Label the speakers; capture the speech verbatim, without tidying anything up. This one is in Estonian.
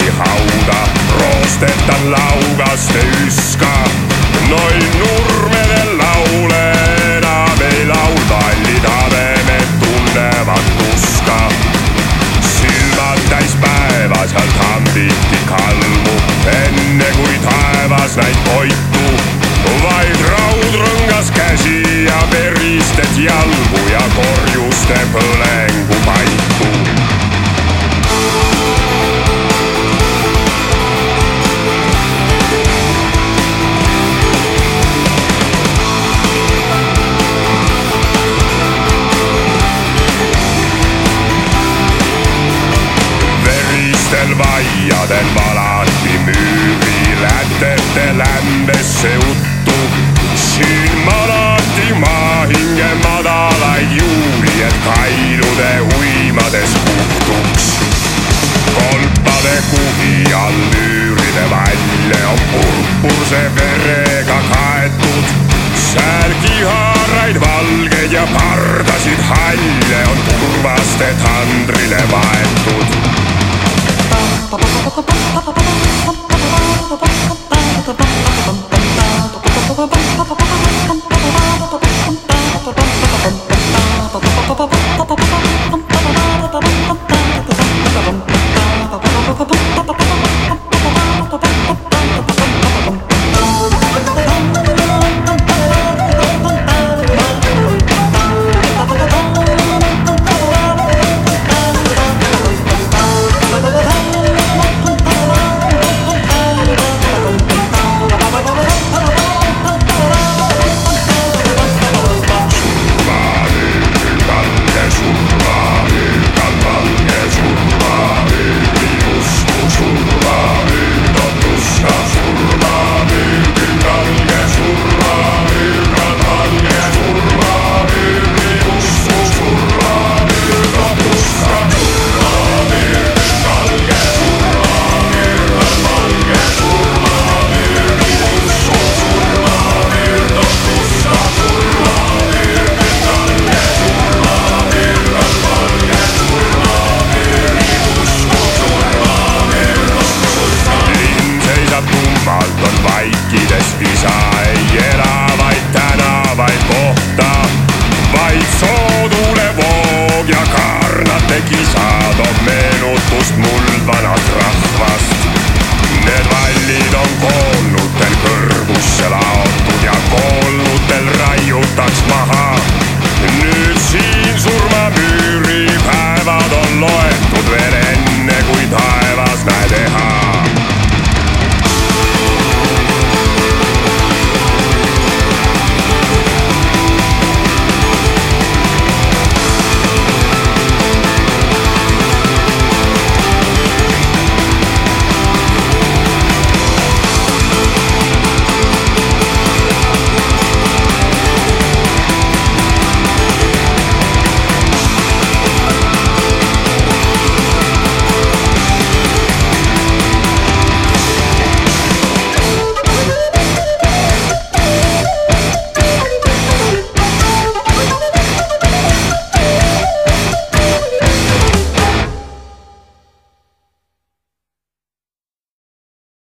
Speaker 1: hauda, roostetan laugaste yska. Noin nurmeden laule enam ei laulda, allid hademed tunnevad tuska. Silmad täis päeva, sealt hambiti kalmu, enne kui taevas näid koitu. Vaid raud rõngas käsi ja veristet jalgu ja korjuste põlengu paiku. Veristel vaiadel valati müüri rätete lämbesse uttu. Siin manati maa hinge madalaid juuri, et kailude uimades puhtuks. Kolpade kuhi all müüride valle on purpurse verega kaetud. Sääl kiharaid valgeid ja pardasid halle on turvaste tandrile vaetud. Vaikides visa ei ela, vaid tänavaid kohta. Vaid sootule voog ja kaarnate kisa toob meenutust muldvana